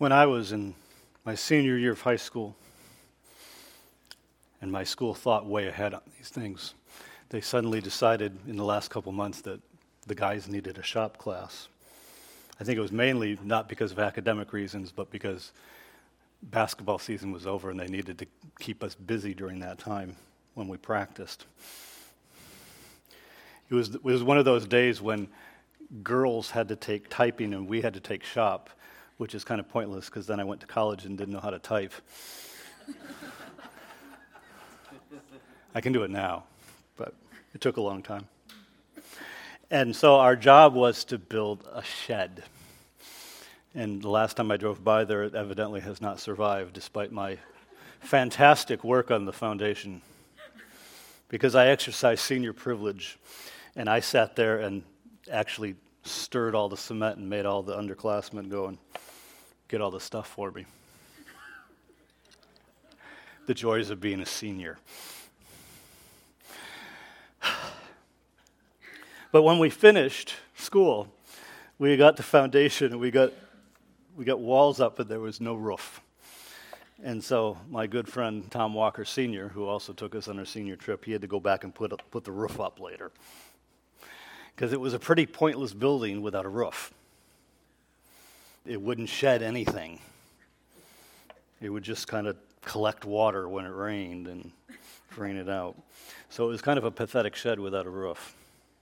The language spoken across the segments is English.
When I was in my senior year of high school, and my school thought way ahead on these things, they suddenly decided in the last couple months that the guys needed a shop class. I think it was mainly not because of academic reasons, but because basketball season was over and they needed to keep us busy during that time when we practiced. It was one of those days when girls had to take typing and we had to take shop, which is kind of pointless because then I went to college and didn't know how to type. I can do it now, but it took a long time. And so our job was to build a shed. And the last time I drove by there, it evidently has not survived, despite my fantastic work on the foundation. Because I exercised senior privilege, and I sat there and actually stirred all the cement and made all the underclassmen go and get all the stuff for me. The joys of being a senior. But when we finished school, we got the foundation and we got walls up, but there was no roof. And so my good friend Tom Walker Sr., who also took us on our senior trip, he had to go back and put the roof up later. Because it was a pretty pointless building without a roof. It wouldn't shed anything. It would just kind of collect water when it rained and drain it out. So it was kind of a pathetic shed without a roof.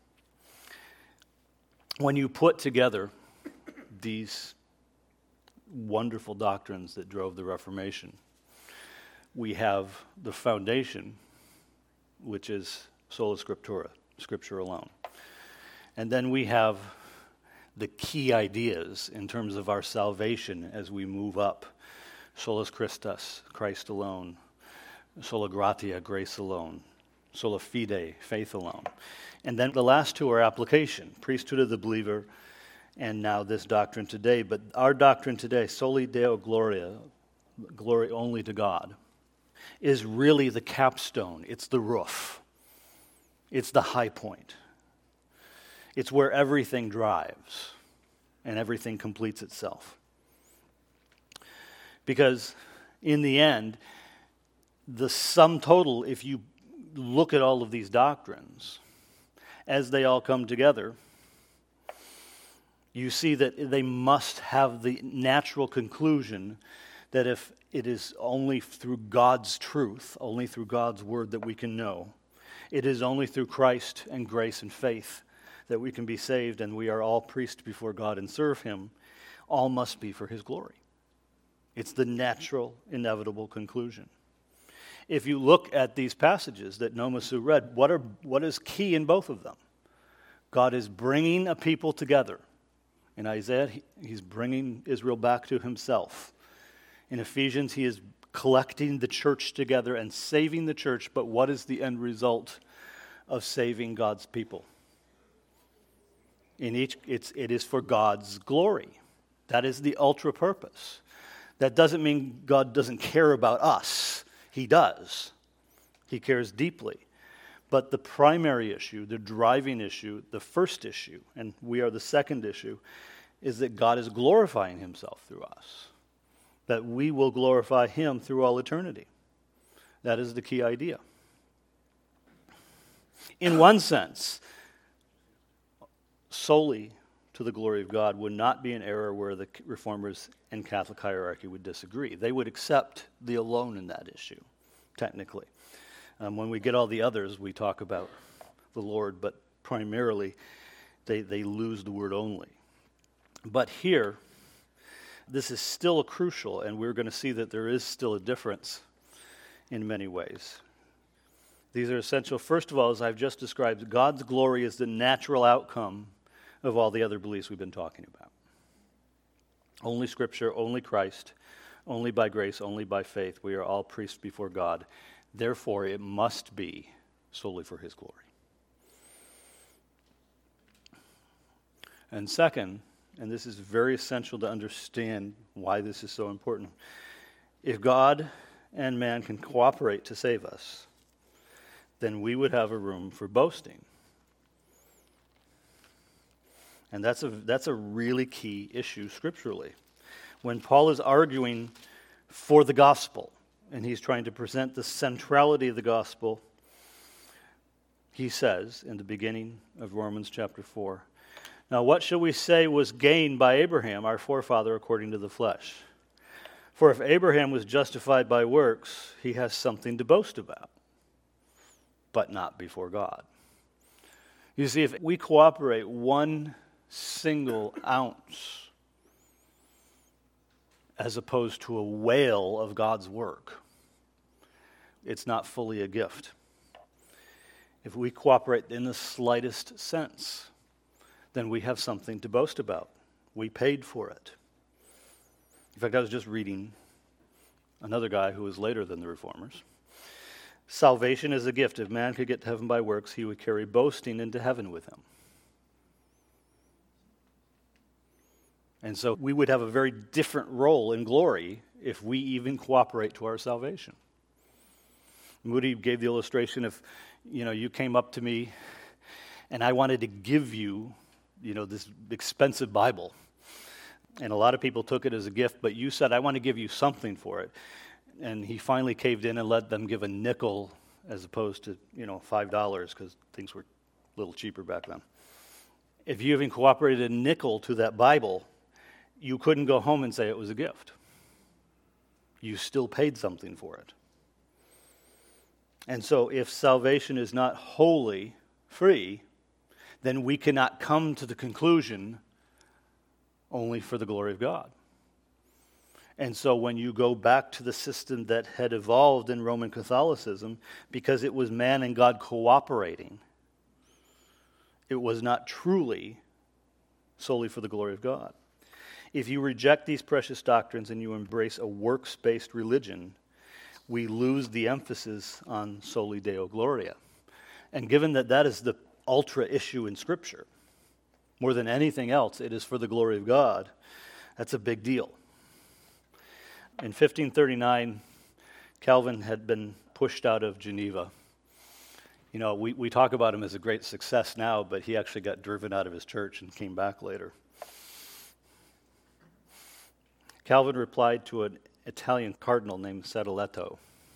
When you put together these wonderful doctrines that drove the Reformation, we have the foundation, which is sola scriptura, Scripture alone. And then we have the key ideas in terms of our salvation as we move up. Solus Christus, Christ alone. Sola gratia, grace alone. Sola fide, faith alone. And then the last two are application, priesthood of the believer, and now this doctrine today. But our doctrine today, soli Deo gloria, glory only to God, is really the capstone. It's the roof. It's the high point. It's where everything drives and everything completes itself. Because in the end, the sum total, if you look at all of these doctrines, as they all come together, you see that they must have the natural conclusion that if it is only through God's truth, only through God's word that we can know, it is only through Christ and grace and faith that we can be saved, and we are all priests before God and serve Him, all must be for His glory. It's the natural, inevitable conclusion. If you look at these passages that Nomasu read, what is key in both of them? God is bringing a people together. In Isaiah, He's bringing Israel back to Himself. In Ephesians, He is collecting the church together and saving the church, but what is the end result of saving God's people? In each, it is for God's glory. That is the ultra purpose. That doesn't mean God doesn't care about us. He does. He cares deeply. But the primary issue, the driving issue, the first issue, and we are the second issue, is that God is glorifying Himself through us. That we will glorify Him through all eternity. That is the key idea. In one sense, solely to the glory of God would not be an error where the Reformers and Catholic hierarchy would disagree. They would accept the alone in that issue, technically. When we get all the others, we talk about the Lord, but primarily they lose the word only. But here, this is still crucial, and we're going to see that there is still a difference in many ways. These are essential. First of all, as I've just described, God's glory is the natural outcome of all the other beliefs we've been talking about. Only Scripture, only Christ, only by grace, only by faith. We are all priests before God. Therefore, it must be solely for His glory. And second, and this is very essential to understand why this is so important, if God and man can cooperate to save us, then we would have a room for boasting. And that's a really key issue scripturally. when Paul is arguing for the gospel, and he's trying to present the centrality of the gospel, he says in the beginning of Romans chapter 4, "Now what shall we say was gained by Abraham, our forefather, according to the flesh? For if Abraham was justified by works, he has something to boast about, but not before God." You see, if we cooperate one single ounce as opposed to a whale of God's work, it's not fully a gift. If we cooperate in the slightest sense, then we have something to boast about. We paid for it. In fact, I was just reading another guy who was later than the Reformers. Salvation is a gift. If man could get to heaven by works, he would carry boasting into heaven with him. And so we would have a very different role in glory if we even cooperate to our salvation. Moody gave the illustration if, you came up to me and I wanted to give you, this expensive Bible. And a lot of people took it as a gift, but you said, "I want to give you something for it." And he finally caved in and let them give a nickel as opposed to, $5 because things were a little cheaper back then. If you even cooperated a nickel to that Bible, you couldn't go home and say it was a gift. You still paid something for it. And so if salvation is not wholly free, then we cannot come to the conclusion only for the glory of God. And so when you go back to the system that had evolved in Roman Catholicism, because it was man and God cooperating, it was not truly solely for the glory of God. If you reject these precious doctrines and you embrace a works-based religion, we lose the emphasis on soli Deo Gloria. And given that that is the ultra issue in Scripture, more than anything else, it is for the glory of God, that's a big deal. In 1539, Calvin had been pushed out of Geneva. We talk about him as a great success now, but he actually got driven out of his church and came back later. Calvin replied to an Italian cardinal named Sadoleto.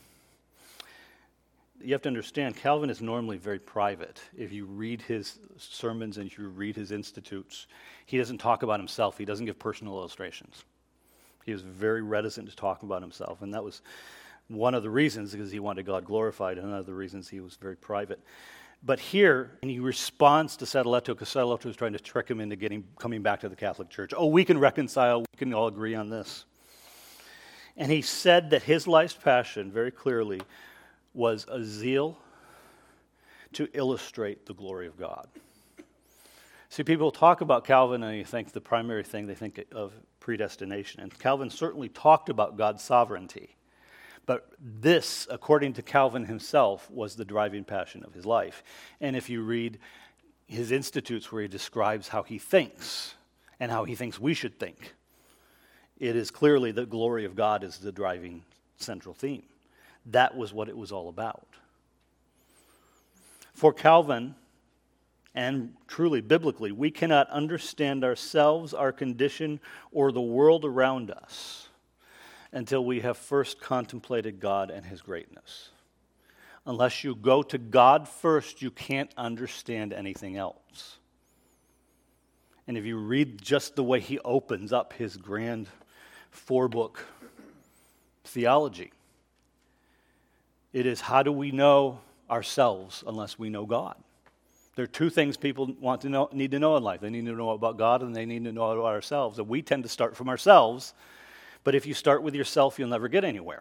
You have to understand, Calvin is normally very private. If you read his sermons and you read his institutes, he doesn't talk about himself. He doesn't give personal illustrations. He was very reticent to talk about himself, and that was one of the reasons, because he wanted God glorified, and one of the reasons he was very private. But here, and he responds to Sadoleto, because Sadoleto was trying to trick him into coming back to the Catholic Church. Oh, we can reconcile, we can all agree on this. And he said that his life's passion, very clearly, was a zeal to illustrate the glory of God. See, people talk about Calvin and you think the primary thing they think of predestination. And Calvin certainly talked about God's sovereignty. But this, according to Calvin himself, was the driving passion of his life. And if you read his institutes where he describes how he thinks and how he thinks we should think, it is clearly the glory of God is the driving central theme. That was what it was all about. For Calvin, and truly biblically, we cannot understand ourselves, our condition, or the world around us until we have first contemplated God and His greatness. Unless you go to God first, you can't understand anything else. And if you read just the way he opens up his grand 4-book theology, it is, how do we know ourselves unless we know God? There are two things people need to know in life. They need to know about God and they need to know about ourselves. And we tend to start from ourselves, but if you start with yourself, you'll never get anywhere.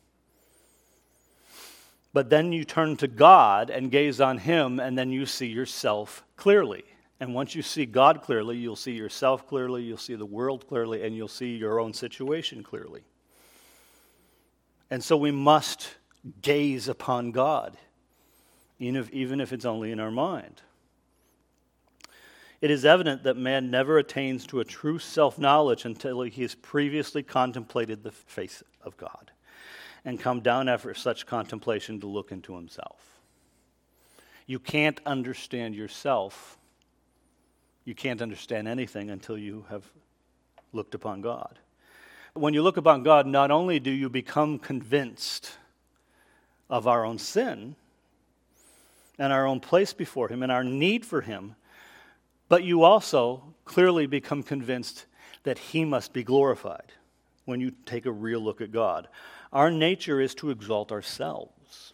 But then you turn to God and gaze on Him, and then you see yourself clearly. And once you see God clearly, you'll see yourself clearly, you'll see the world clearly, and you'll see your own situation clearly. And so we must gaze upon God, even if it's only in our mind. It is evident that man never attains to a true self-knowledge until he has previously contemplated the face of God and come down after such contemplation to look into himself. You can't understand yourself. You can't understand anything until you have looked upon God. When you look upon God, not only do you become convinced of our own sin and our own place before Him and our need for Him, but you also clearly become convinced that He must be glorified when you take a real look at God. Our nature is to exalt ourselves.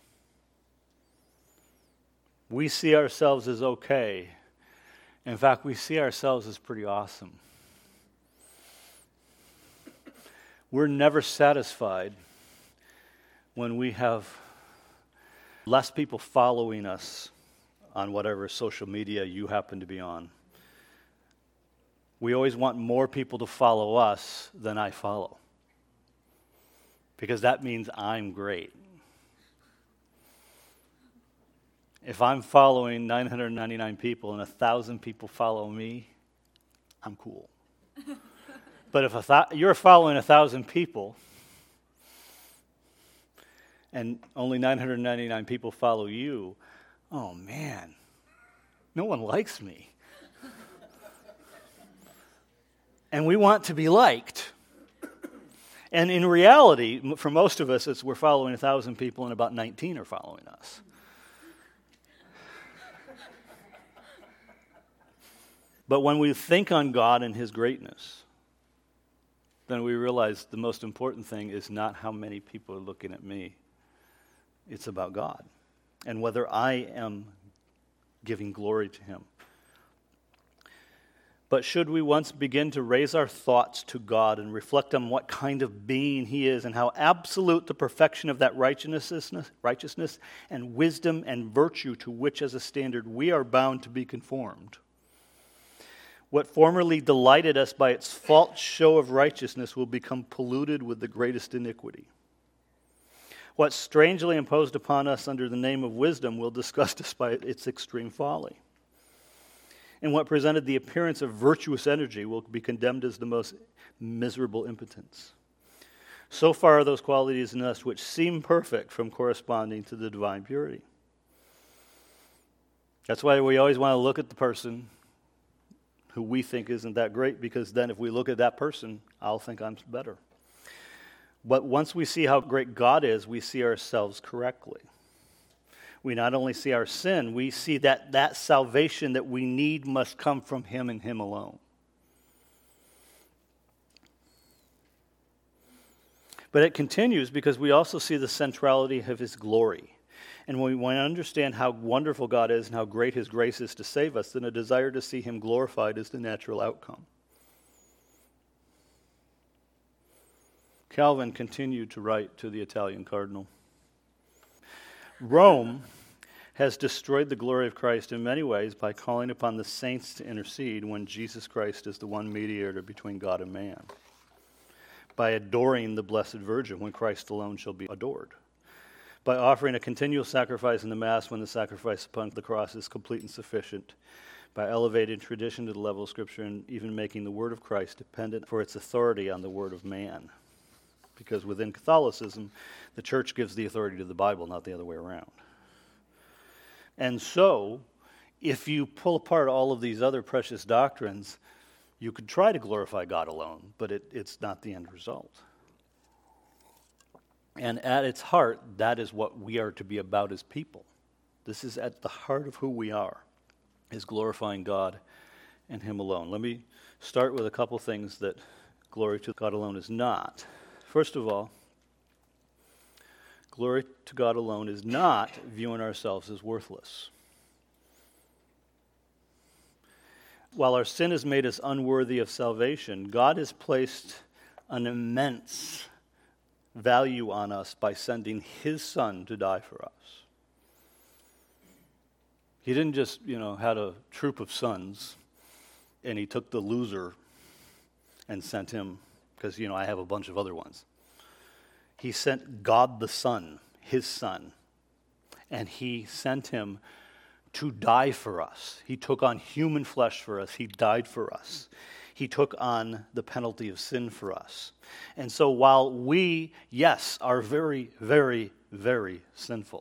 We see ourselves as okay. In fact, we see ourselves as pretty awesome. We're never satisfied when we have less people following us on whatever social media you happen to be on. We always want more people to follow us than I follow, because that means I'm great. If I'm following 999 people and 1,000 people follow me, I'm cool. But if you're following 1,000 people and only 999 people follow you, oh man, no one likes me. And we want to be liked. And in reality, for most of us, we're following 1,000 people and about 19 are following us. But when we think on God and His greatness, then we realize the most important thing is not how many people are looking at me. It's about God and whether I am giving glory to Him. But should we once begin to raise our thoughts to God and reflect on what kind of being He is and how absolute the perfection of that righteousness and wisdom and virtue to which as a standard we are bound to be conformed, what formerly delighted us by its false show of righteousness will become polluted with the greatest iniquity. What strangely imposed upon us under the name of wisdom will disgust us by its extreme folly. And what presented the appearance of virtuous energy will be condemned as the most miserable impotence. So far are those qualities in us which seem perfect from corresponding to the divine purity. That's why we always want to look at the person who we think isn't that great, because then if we look at that person, I'll think I'm better. But once we see how great God is, we see ourselves correctly. We not only see our sin, we see that salvation that we need must come from Him and Him alone. But it continues because we also see the centrality of His glory. And when we understand how wonderful God is and how great His grace is to save us, then a desire to see Him glorified is the natural outcome. Calvin continued to write to the Italian cardinal, Rome has destroyed the glory of Christ in many ways by calling upon the saints to intercede when Jesus Christ is the one mediator between God and man, by adoring the Blessed Virgin when Christ alone shall be adored, by offering a continual sacrifice in the Mass when the sacrifice upon the cross is complete and sufficient, by elevating tradition to the level of Scripture and even making the Word of Christ dependent for its authority on the Word of man. Because within Catholicism, the Church gives the authority to the Bible, not the other way around. And so, if you pull apart all of these other precious doctrines, you could try to glorify God alone, but it's not the end result. And at its heart, that is what we are to be about as people. This is at the heart of who we are, is glorifying God and Him alone. Let me start with a couple things that glory to God alone is not. First of all, glory to God alone is not viewing ourselves as worthless. While our sin has made us unworthy of salvation, God has placed an immense value on us by sending His Son to die for us. He didn't just, had a troop of sons and He took the loser and sent him, because, I have a bunch of other ones. He sent God the Son, His Son, and He sent Him to die for us. He took on human flesh for us. He died for us. He took on the penalty of sin for us. And so while we, yes, are very, very, very sinful,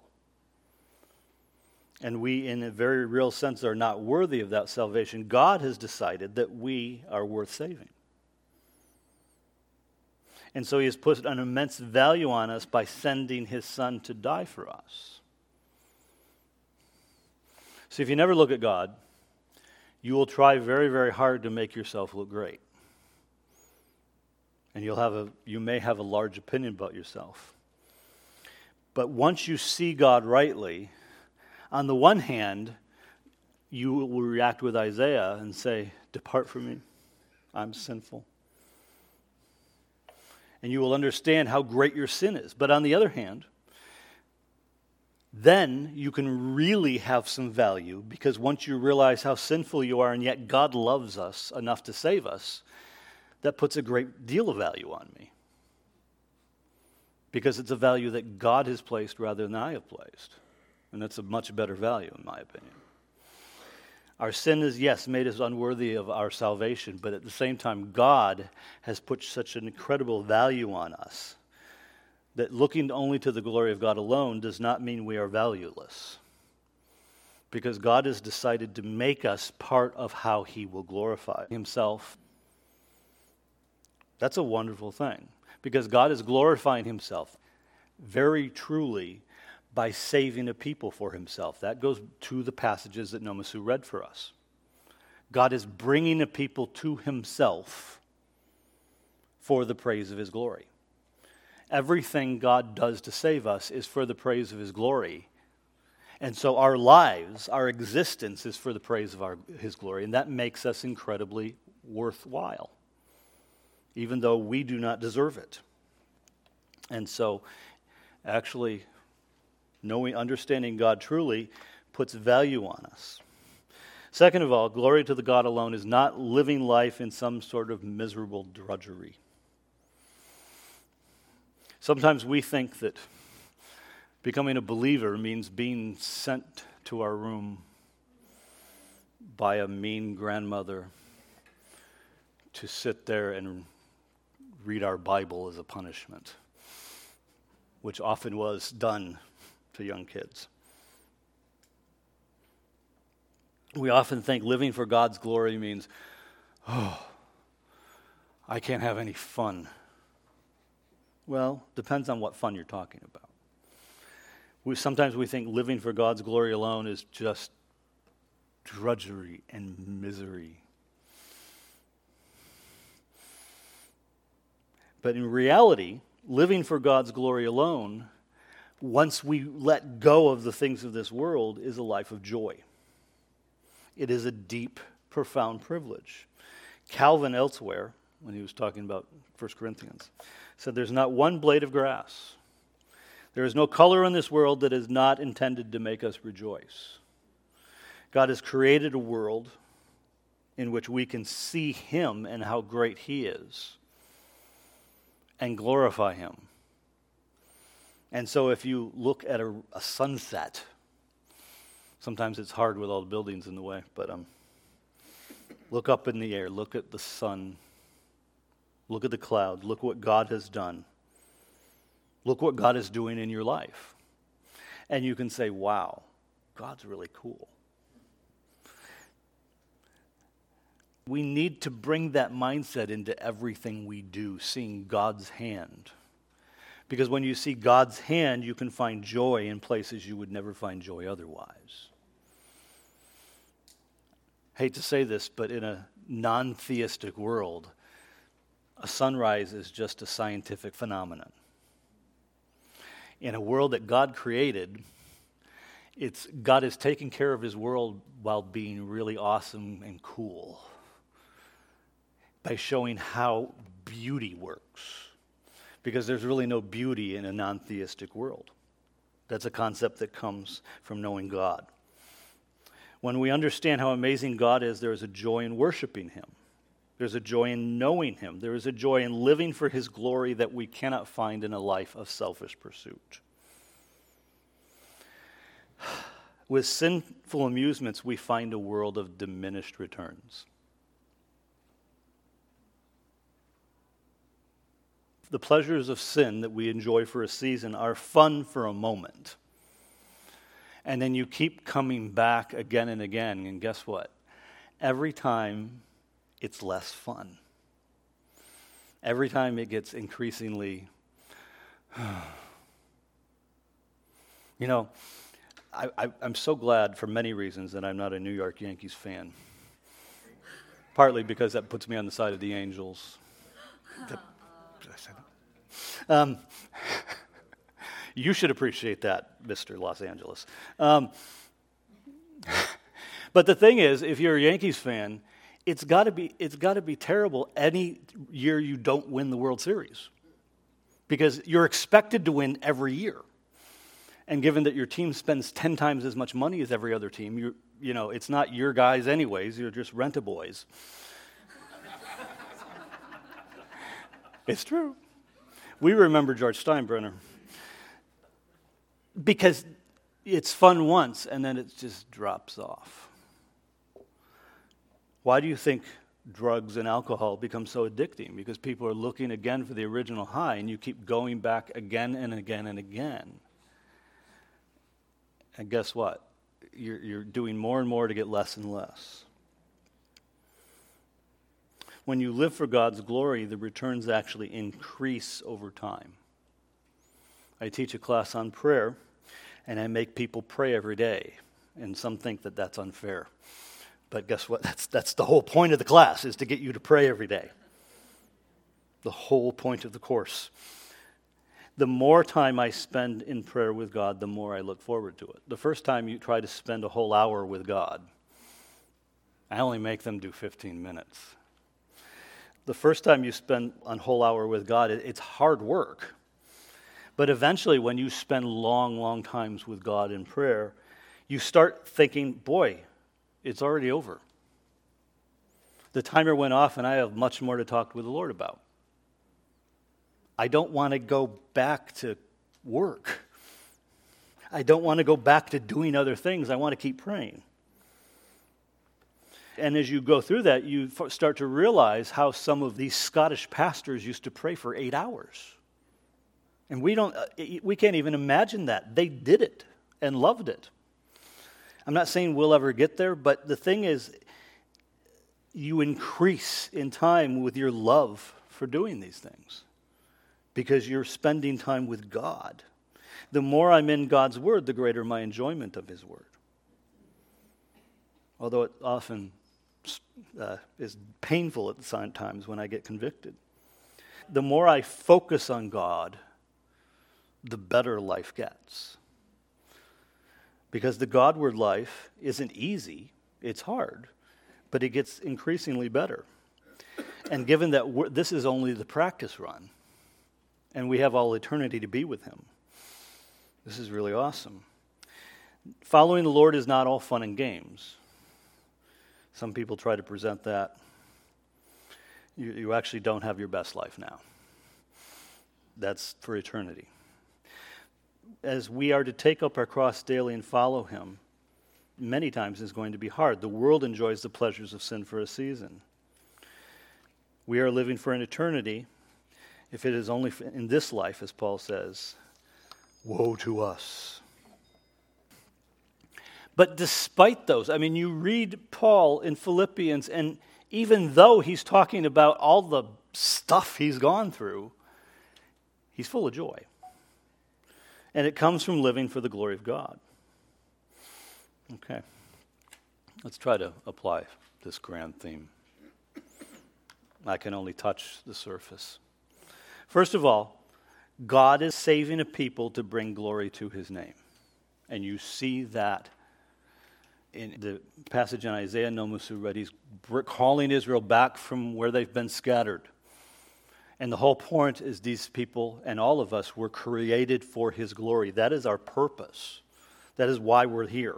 and we in a very real sense are not worthy of that salvation, God has decided that we are worth saving. And so he has put an immense value on us by sending his son to die for us. See, if you never look at God, you will try very, very hard to make yourself look great. And you may have a large opinion about yourself. But once you see God rightly, on the one hand, you will react with Isaiah and say, "Depart from me, I'm sinful." And you will understand how great your sin is. But on the other hand, then you can really have some value, because once you realize how sinful you are and yet God loves us enough to save us, that puts a great deal of value on me. Because it's a value that God has placed rather than I have placed. And that's a much better value, in my opinion. Our sin is, yes, made us unworthy of our salvation, but at the same time, God has put such an incredible value on us that looking only to the glory of God alone does not mean we are valueless. Because God has decided to make us part of how he will glorify himself. That's a wonderful thing, because God is glorifying himself very truly by saving a people for himself. That goes to the passages that Nomasu read for us. God is bringing a people to himself for the praise of his glory. Everything God does to save us is for the praise of his glory. And so our lives, our existence is for the praise of his glory, and that makes us incredibly worthwhile, even though we do not deserve it. And so, actually, understanding God truly puts value on us. Second of all, glory to the God alone is not living life in some sort of miserable drudgery. Sometimes we think that becoming a believer means being sent to our room by a mean grandmother to sit there and read our Bible as a punishment, which often was done to young kids. We often think living for God's glory means, I can't have any fun. Well, depends on what fun you're talking about. Sometimes we think living for God's glory alone is just drudgery and misery. But in reality, living for God's glory alone, once we let go of the things of this world, is a life of joy. It is a deep, profound privilege. Calvin elsewhere, when he was talking about 1 Corinthians, said there's not one blade of grass. There is no color in this world that is not intended to make us rejoice. God has created a world in which we can see him and how great he is and glorify him. And so if you look at a sunset, sometimes it's hard with all the buildings in the way, but look up in the air, look at the sun, look at the cloud, look what God has done. Look what God is doing in your life. And you can say, wow, God's really cool. We need to bring that mindset into everything we do, seeing God's hand. Because when you see God's hand, you can find joy in places you would never find joy otherwise. Hate to say this, but in a non-theistic world, a sunrise is just a scientific phenomenon. In a world that God created, God is taking care of his world while being really awesome and cool by showing how beauty works. Because there's really no beauty in a non-theistic world. That's a concept that comes from knowing God. When we understand how amazing God is, there is a joy in worshiping him. There's a joy in knowing him. There is a joy in living for his glory that we cannot find in a life of selfish pursuit. With sinful amusements, we find a world of diminished returns. The pleasures of sin that we enjoy for a season are fun for a moment. And then you keep coming back again and again, and guess what? Every time, it's less fun. every time it gets increasingly, you know, I'm so glad for many reasons that I'm not a New York Yankees fan. Partly because that puts me on the side of the Angels. Did I say that? You should appreciate that, Mr. Los Angeles. But the thing is, if you're a Yankees fan, it's got to be terrible any year you don't win the World Series, because you're expected to win every year. And given that your team spends 10 times as much money as every other team, you know, it's not your guys anyways, you're just rent-a-boys. It's true. We remember George Steinbrenner. Because it's fun once, and then it just drops off. Why do you think drugs and alcohol become so addicting? Because people are looking again for the original high, and you keep going back again and again and again. And guess what? You're doing more and more to get less and less. When you live for God's glory, the returns actually increase over time. I teach a class on prayer, and I make people pray every day. And some think that that's unfair. But guess what? That's the whole point of the class, is to get you to pray every day. The whole point of the course. The more time I spend in prayer with God, the more I look forward to it. The first time you try to spend a whole hour with God, I only make them do 15 minutes. The first time you spend a whole hour with God, it's hard work. But eventually, when you spend long, long times with God in prayer, you start thinking, boy, it's already over. The timer went off, and I have much more to talk with the Lord about. I don't want to go back to work. I don't want to go back to doing other things. I want to keep praying. And as you go through that, you start to realize how some of these Scottish pastors used to pray for 8 hours. And we can't even imagine that. They did it and loved it. I'm not saying we'll ever get there, but the thing is, you increase in time with your love for doing these things, because you're spending time with God. The more I'm in God's Word, the greater my enjoyment of His Word. Although it often is painful at times when I get convicted. The more I focus on God, the better life gets. Because the Godward life isn't easy, it's hard, but it gets increasingly better. And given that this is only the practice run, and we have all eternity to be with Him, this is really awesome. Following the Lord is not all fun and games. Some people try to present that. You actually don't have your best life now. That's for eternity. As we are to take up our cross daily and follow Him, many times is going to be hard. The world enjoys the pleasures of sin for a season. We are living for an eternity. If it is only in this life, as Paul says, woe to us. But despite those, I mean, you read Paul in Philippians, and even though he's talking about all the stuff he's gone through, he's full of joy. And it comes from living for the glory of God. Okay. Let's try to apply this grand theme. I can only touch the surface. First of all, God is saving a people to bring glory to His name. And you see that in the passage in Isaiah Nomusu read. He's calling Israel back from where they've been scattered. And the whole point is these people and all of us were created for His glory. That is our purpose. That is why we're here.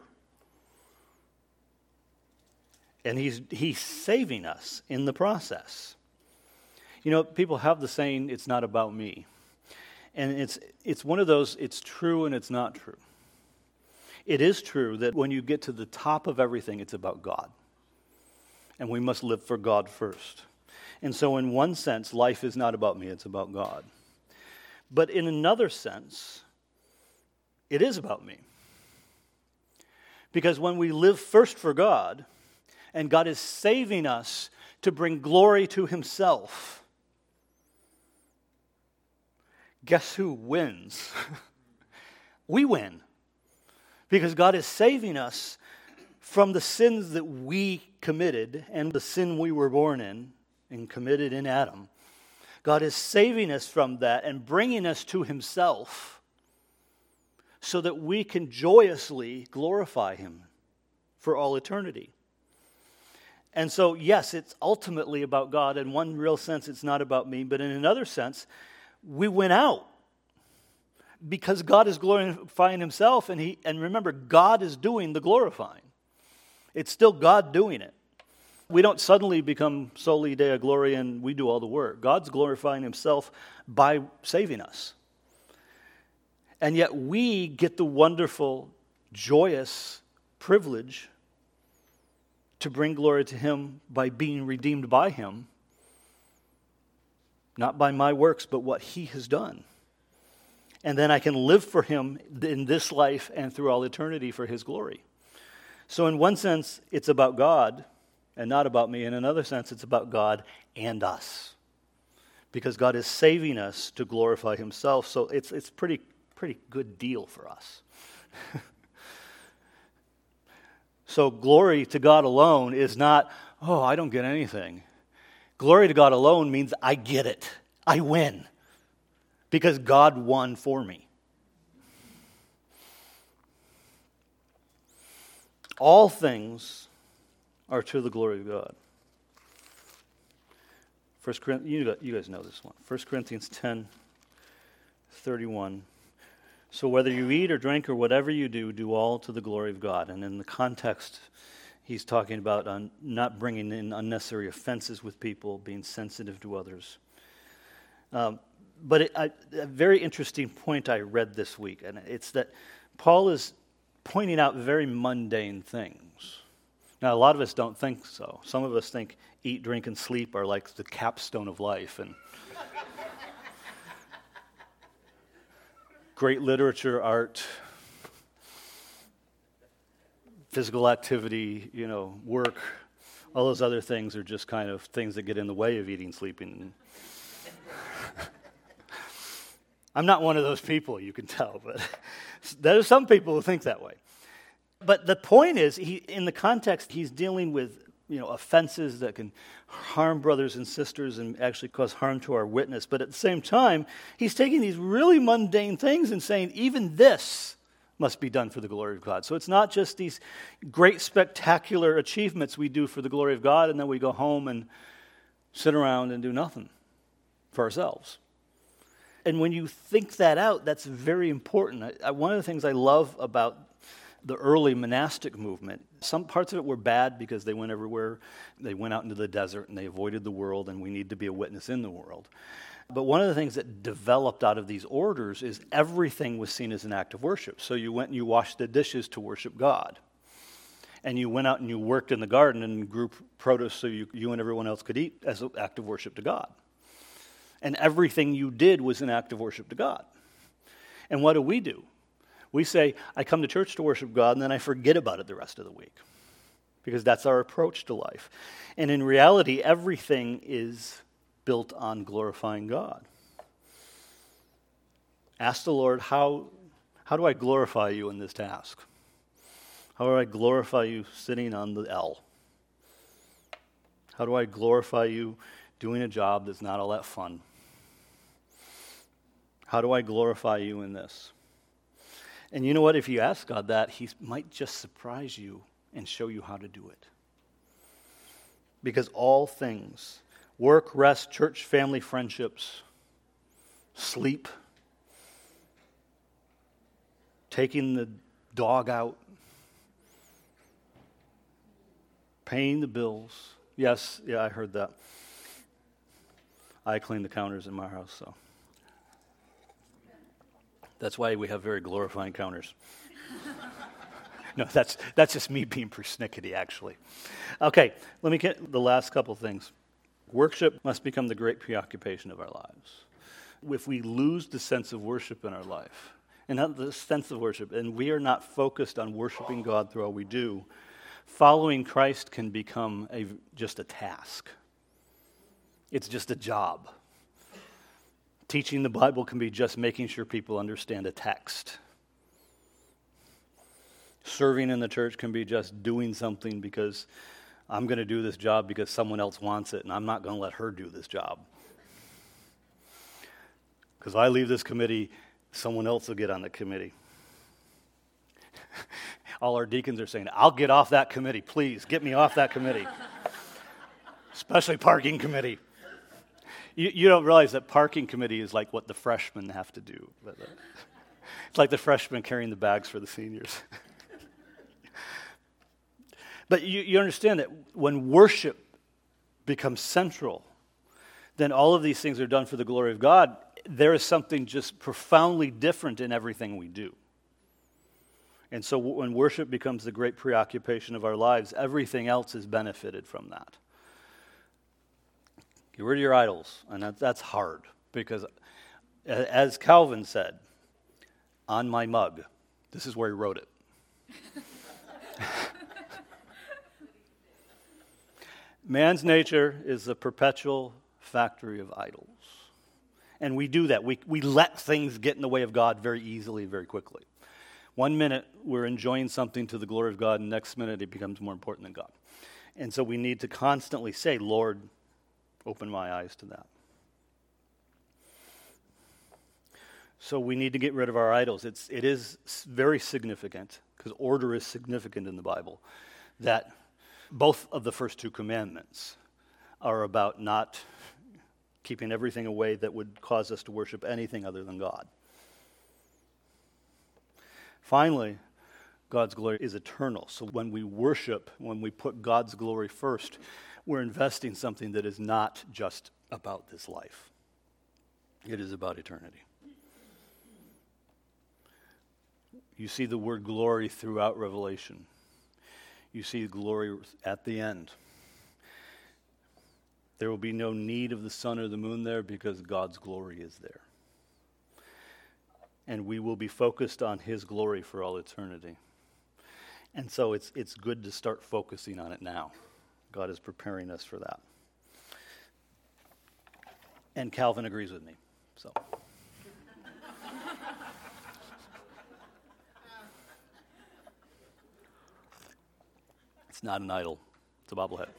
And He's saving us in the process. You know, people have the saying, it's not about me. And it's one of those, it's true and it's not true. It is true that when you get to the top of everything, it's about God. And we must live for God first. And so in one sense, life is not about me, it's about God. But in another sense, it is about me. Because when we live first for God, and God is saving us to bring glory to Himself, guess who wins? We win. Because God is saving us from the sins that we committed and the sin we were born in and committed in Adam. God is saving us from that and bringing us to himself so that we can joyously glorify him for all eternity. And so, yes, it's ultimately about God. In one real sense, it's not about me. But in another sense, we win out because God is glorifying himself. And remember, God is doing the glorifying. It's still God doing it. We don't suddenly become soli Deo Gloria and we do all the work. God's glorifying himself by saving us. And yet we get the wonderful, joyous privilege to bring glory to him by being redeemed by him, not by my works, but what he has done. And then I can live for him in this life and through all eternity for his glory. So in one sense, it's about God and not about me. In another sense, it's about God and us. Because God is saving us to glorify himself. So it's pretty good deal for us. So glory to God alone is not, oh, I don't get anything. Glory to God alone means I get it. I win. Because God won for me. All things are to the glory of God. You guys know this one. 1 Corinthians 10:31. So whether you eat or drink or whatever you do all to the glory of God. And in the context, he's talking about not bringing in unnecessary offenses with people, being sensitive to others. But a very interesting point I read this week, and it's that Paul is pointing out very mundane things. Now, a lot of us don't think so. Some of us think eat, drink, and sleep are like the capstone of life, and great literature, art, physical activity, work, all those other things are just kind of things that get in the way of eating, sleeping. I'm not one of those people, you can tell, but there are some people who think that way. But the point is, in the context, he's dealing with offenses that can harm brothers and sisters and actually cause harm to our witness. But at the same time, he's taking these really mundane things and saying, even this must be done for the glory of God. So it's not just these great spectacular achievements we do for the glory of God and then we go home and sit around and do nothing for ourselves. And when you think that out, that's very important. One of the things I love about the early monastic movement, some parts of it were bad because they went everywhere. They went out into the desert and they avoided the world, and we need to be a witness in the world. But one of the things that developed out of these orders is everything was seen as an act of worship. So you went and you washed the dishes to worship God. And you went out and you worked in the garden and grew produce so you and everyone else could eat as an act of worship to God. And everything you did was an act of worship to God. And what do? We say, I come to church to worship God, and then I forget about it the rest of the week. Because that's our approach to life. And in reality, everything is built on glorifying God. Ask the Lord, how do I glorify you in this task? How do I glorify you sitting on the L? How do I glorify you doing a job that's not all that fun? How do I glorify you in this? And you know what? If you ask God that, he might just surprise you and show you how to do it. Because all things, work, rest, church, family, friendships, sleep, taking the dog out, paying the bills. Yes, I heard that. I clean the counters in my house, so. That's why we have very glorifying counters. No, that's just me being persnickety, actually. Okay, let me get the last couple things. Worship must become the great preoccupation of our lives. If we lose the sense of worship in our life, and not the sense of worship, and we are not focused on worshiping God through all we do, following Christ can become just a task. It's just a job. Teaching the Bible can be just making sure people understand a text. Serving in the church can be just doing something because I'm going to do this job because someone else wants it, and I'm not going to let her do this job. Because I leave this committee, someone else will get on the committee. All our deacons are saying, I'll get off that committee, please, get me off that committee. Especially parking committee. You don't realize that parking committee is like what the freshmen have to do. It's like the freshmen carrying the bags for the seniors. But you understand that when worship becomes central, then all of these things are done for the glory of God. There is something just profoundly different in everything we do. And so when worship becomes the great preoccupation of our lives, everything else is benefited from that. Get rid of your idols, and that's hard, because as Calvin said, on my mug, this is where he wrote it. Man's nature is a perpetual factory of idols. And we do that. We let things get in the way of God very easily, very quickly. 1 minute, we're enjoying something to the glory of God, and next minute, it becomes more important than God. And so we need to constantly say, Lord, open my eyes to that. So we need to get rid of our idols. It is very significant, because order is significant in the Bible, that both of the first two commandments are about not keeping everything away that would cause us to worship anything other than God. Finally, God's glory is eternal. So when we worship, when we put God's glory first, we're investing something that is not just about this life. It is about eternity. You see the word glory throughout Revelation. You see glory at the end. There will be no need of the sun or the moon there because God's glory is there. And we will be focused on His glory for all eternity. And so it's good to start focusing on it now. God is preparing us for that. And Calvin agrees with me. So. It's not an idol. It's a bobblehead.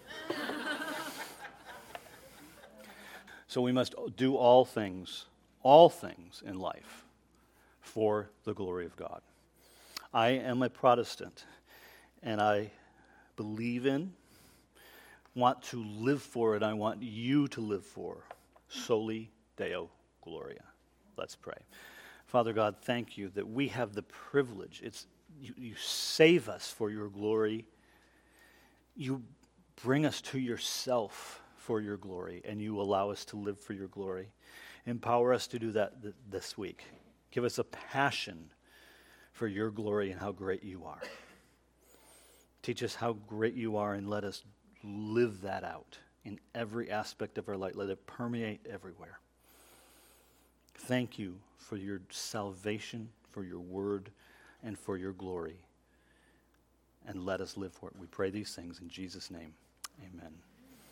So we must do all things in life for the glory of God. I am a Protestant, and I believe in, want to live for it. I want you to live for Soli Deo Gloria. Let's pray. Father God, thank you that we have the privilege. You save us for your glory. You bring us to yourself for your glory, and you allow us to live for your glory. Empower us to do that this week. Give us a passion for your glory and how great you are. Teach us how great you are, and let us live that out in every aspect of our life. Let it permeate everywhere. Thank you for your salvation, for your word, and for your glory. And let us live for it. We pray these things in Jesus' name. Amen.